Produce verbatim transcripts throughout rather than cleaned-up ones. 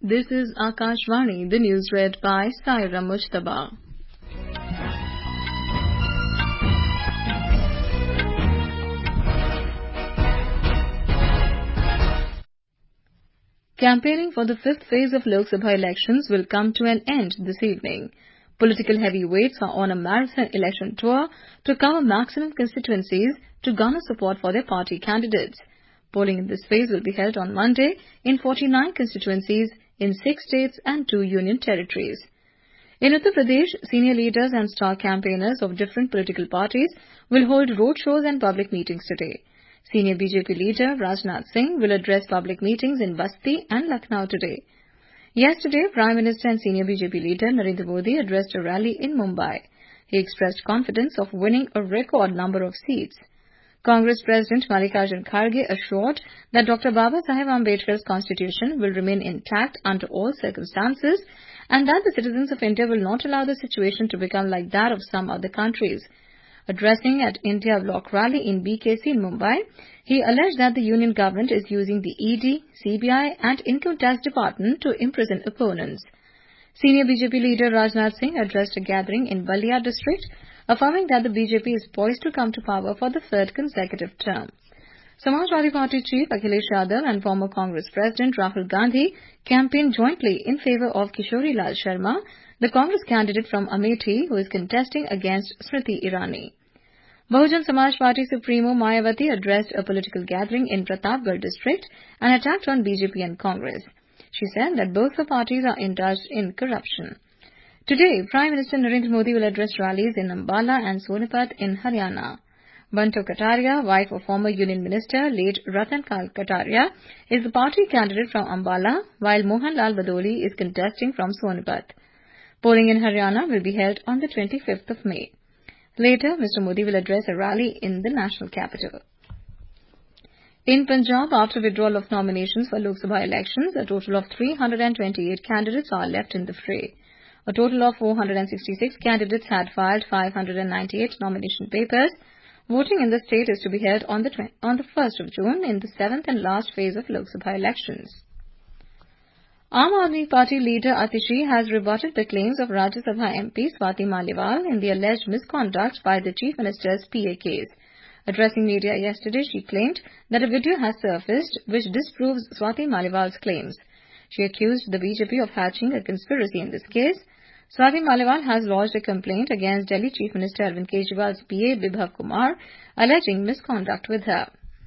This is Akashvani, the news read by Saira Mujtaba. Campaigning for the fifth phase of Lok Sabha elections will come to an end this evening. Political heavyweights are on a marathon election tour to cover maximum constituencies to garner support for their party candidates. Polling in this phase will be held on Monday in forty-nine constituencies in six states and two union territories. In Uttar Pradesh, senior leaders and star campaigners of different political parties will hold roadshows and public meetings today. Senior B J P leader Rajnath Singh will address public meetings in Basti and Lucknow today. Yesterday, Prime Minister and senior B J P leader Narendra Modi addressed a rally in Mumbai. He expressed confidence of winning a record number of seats. Congress President Mallikarjun Kharge assured that Doctor Baba Saheb Ambedkar's constitution will remain intact under all circumstances and that the citizens of India will not allow the situation to become like that of some other countries. Addressing at India Bloc Rally in B K C in Mumbai, he alleged that the union government is using the E D, C B I and Income Tax Department to imprison opponents. Senior B J P leader Rajnath Singh addressed a gathering in Balia district, affirming that the B J P is poised to come to power for the third consecutive term. Samajwadi Party chief Akhilesh Yadav and former Congress President Rahul Gandhi campaigned jointly in favour of Kishori Lal Sharma, the Congress candidate from Amethi who is contesting against Smriti Irani. Bahujan Samaj Party Supremo Mayawati addressed a political gathering in Pratapgarh district and attacked on B J P and Congress. She said that both the parties are indulged in corruption. Today, Prime Minister Narendra Modi will address rallies in Ambala and Sonipat in Haryana. Banto Kataria, wife of former Union Minister late Ratan Lal Kataria, is the party candidate from Ambala, while Mohan Lal Badoli is contesting from Sonipat. Polling in Haryana will be held on the twenty-fifth of May. Later, Mister Modi will address a rally in the national capital. In Punjab, after withdrawal of nominations for Lok Sabha elections, a total of three hundred twenty-eight candidates are left in the fray. A total of four hundred sixty-six candidates had filed five hundred ninety-eight nomination papers. Voting in the state is to be held on the, on the first of June in the seventh and last phase of Lok Sabha elections. Aam Aadmi Party leader Atishi has rebutted the claims of Rajya Sabha M P Swati Maliwal in the alleged misconduct by the Chief Minister's P A case. Addressing media yesterday, she claimed that a video has surfaced which disproves Swati Maliwal's claims. She accused the B J P of hatching a conspiracy in this case. Swati Maliwal has lodged a complaint against Delhi Chief Minister Arvind Kejriwal's P A Bibhav Kumar, alleging misconduct with her.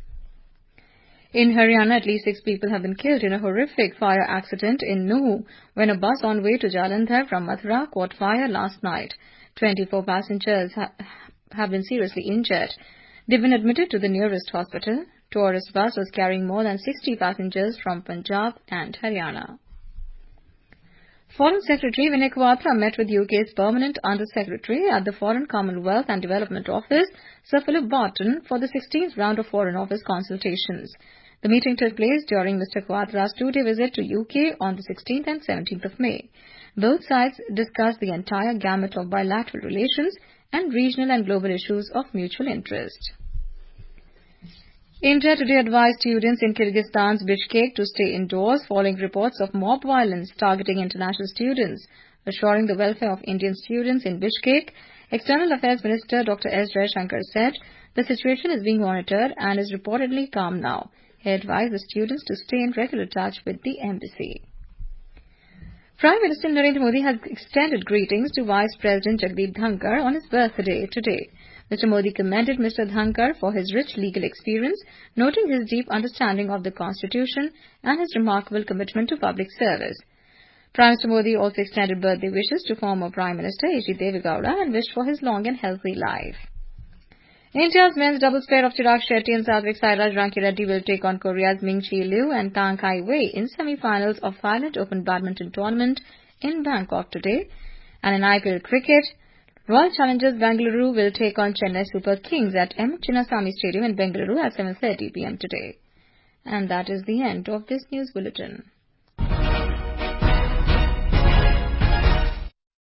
In Haryana, at least six people have been killed in a horrific fire accident in Nuh when a bus on way to Jalandhar from Mathura caught fire last night. twenty-four passengers ha- have been seriously injured. They've been admitted to the nearest hospital. Tourist bus was carrying more than sixty passengers from Punjab and Haryana. Foreign Secretary Vinay Kwatra met with U K's Permanent Under-Secretary at the Foreign Commonwealth and Development Office, Sir Philip Barton, for the sixteenth round of Foreign Office consultations. The meeting took place during Mister Kwatra's two-day visit to U K on the sixteenth and seventeenth of May. Both sides discussed the entire gamut of bilateral relations and regional and global issues of mutual interest. India today advised students in Kyrgyzstan's Bishkek to stay indoors following reports of mob violence targeting international students. Assuring the welfare of Indian students in Bishkek, External Affairs Minister Doctor S. Jaishankar said the situation is being monitored and is reportedly calm now. He advised the students to stay in regular touch with the embassy. Prime Minister Narendra Modi has extended greetings to Vice President Jagdeep Dhankar on his birthday today. Mister Modi commended Mister Dhankar for his rich legal experience, noting his deep understanding of the Constitution and his remarkable commitment to public service. Prime Minister Modi also extended birthday wishes to former Prime Minister H D Deve Gowda and wished for his long and healthy life. India's men's doubles pair of Chirag Shetty and Satvik Sairaj Rankireddy will take on Korea's Ming-Chi Liu and Tang Kai Wei in semi-finals of Thailand Open Badminton Tournament in Bangkok today. And in I P L cricket, Royal Challengers Bengaluru will take on Chennai Super Kings at M. Chinnaswamy Stadium in Bengaluru at seven thirty p m today. And that is the end of this news bulletin.